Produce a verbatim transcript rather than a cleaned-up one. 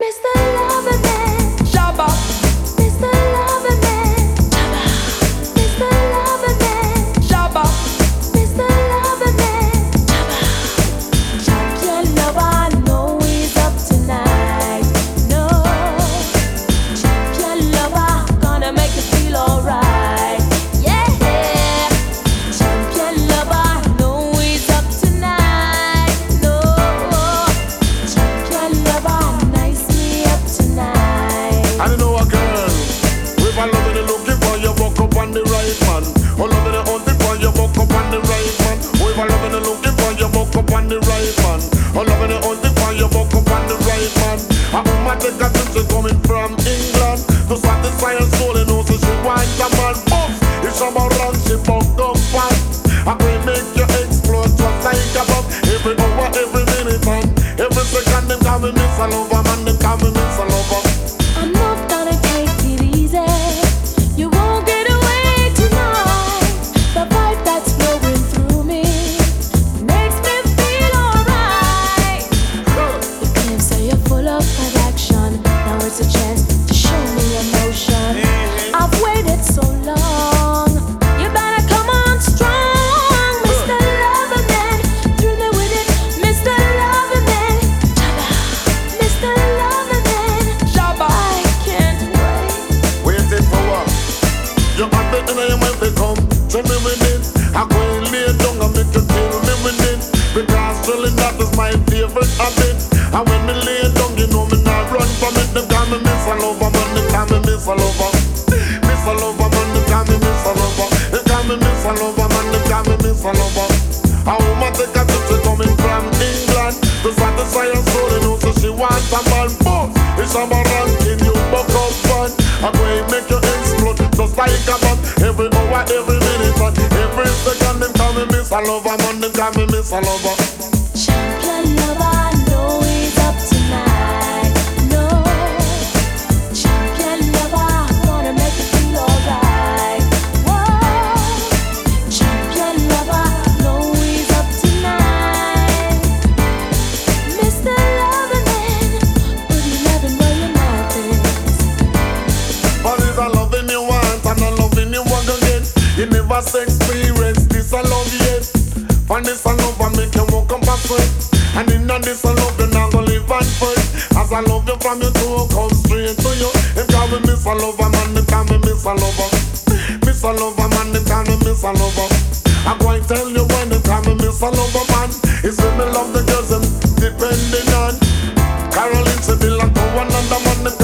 mister Loverman, Shabba, mister Loverman, mister Loverman, Shabba, mister Loverman, champion lover, know he's up tonight. No, champion lover, gonna make you feel alright. Yeah, champion lover, know he's up tonight. No, champion lover, nice me up tonight. I don't know a girl. If I love it, looking for you, walk up on the right man. Oh, love it, hunting for you, walk up on the right man. Oh, if I love it, looking for you, walk up on the right man. Oh, love it, hunting for you, walk up on the right man. A woman take a trip, she coming from England to satisfy her soul, and also she wants a man. Boom, it's a run, she buck up fast. I will make you explode just like a bomb. Every hour, every minute, and every second, them call me Miss Lover, man, them call me Miss Lover. I'm not gonna take it easy. You won't get away tonight. The vibe that's flowing through me makes me feel alright. You claim say you're full of attraction. Now it's a chance to show me emotion. I've waited so long. You better come on strong, mister Loverman. Thrill me with it, mister Loverman. mister Loverman. Shabba. I can't wait. Waiting for what? You have it in your mind, they come. Tell me with it. I go and lay down and make you kill me with it. Because drilling that is my favorite habit. And when me lay down, you know me not run from it. Them call me Miss Lover, man. They call me Miss Lover. Miss Lover, man. They call me Miss Lover. They call me Miss Lover, man. They call me Miss Lover. A woman take a trip, she coming from England to satisfy her soul, and also she wants a man. Boom, it's a ranking, you buck up fun. I'm going to make you explode just like a bomb. Every hour, every minute, and every second, them call me Miss Lover, man. Them call me Miss Lover. Champion lover, know he's up tonight. No, champion lover, gonna make you feel alright. Whoa, champion lover, know he's up tonight. mister Loverman, put your loving where your mouth is. All is a loving you want and a loving you want again. You never experience this a love yet. Find this a love and make you walk up a sweat. And in this a love you not gonna live and fight. As I love you from you to come straight to you. Them call me Miss Lover, man, them call me Miss Lover. Miss Lover, man, them call me Miss Lover. I'm going to tell you when them call me Miss Lover, man. It's when me love the girls them depending on Caroline, she belong to one another man.